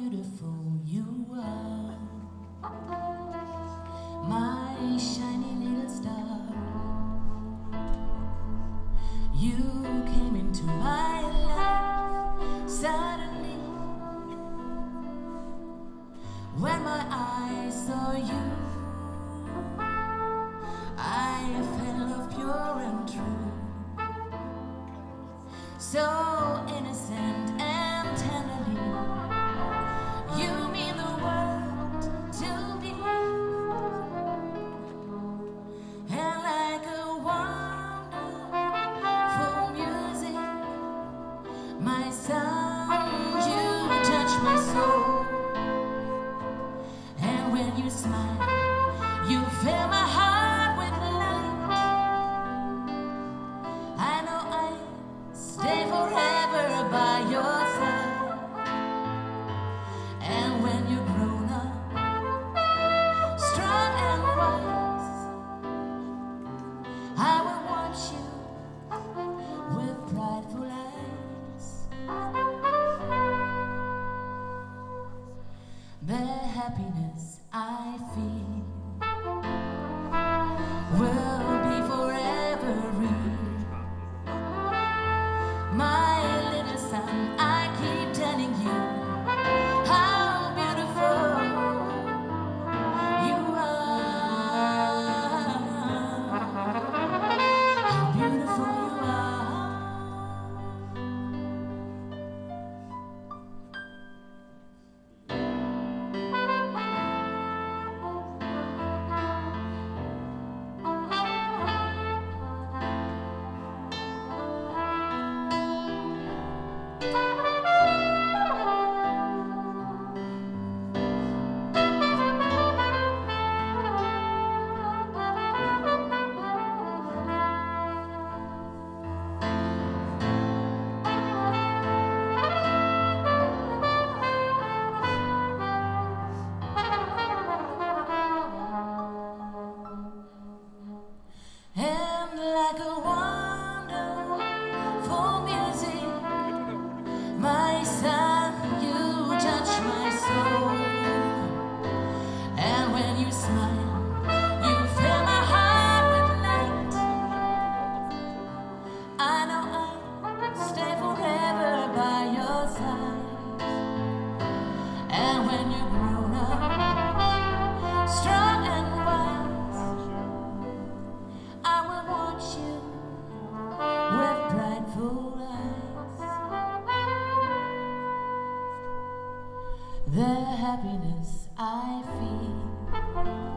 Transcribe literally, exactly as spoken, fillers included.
beautiful you are, my shiny little star. You came into my life suddenly when my eyes saw you. I felt pure and true, so innocent and tenderly. You mean the world to me, and like a wonderful music, my sound, you touch my soul. And when you smile, you fill my heart with light. I know I stay forever by your side. And when you're grown up, strong and wise, I will watch you with prideful eyes. The happiness I feel will be forever real. My little son, I keep telling you how beautiful you are, how beautiful you are. And like a wonderful music, my son, you touch my soul. And when you smile, you fill my heart with light. I know I'll stay forever by your side. And when you're grown up, strong and wise, I will watch you with prideful eyes. The happiness I feel